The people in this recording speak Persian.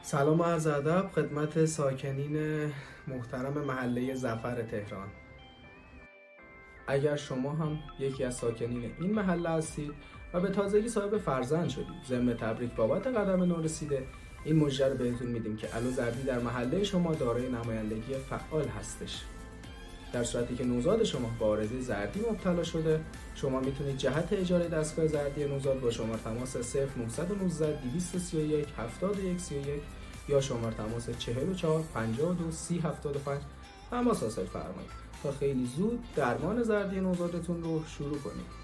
سلام و عرض ادب خدمت ساکنین محترم محله ظفر تهران. اگر شما هم یکی از ساکنین این محله هستید و به تازگی صاحب فرزند شدید، ضمن تبریک بابت قدم نو رسیده، این مژده رو بهتون میدیم که علو زردی در محله شما دارای نمایندگی فعال هستش. در صورتی که نوزاد شما با عارضه زردی مبتلا شده، شما میتونید جهت اجاره دستگاه زردی نوزاد با شماره تماس 0919 231 7131 یا شماره تماس 44 52 30 75 تماس حاصل فرمایید تا خیلی زود درمان زردی نوزادتون رو شروع کنید.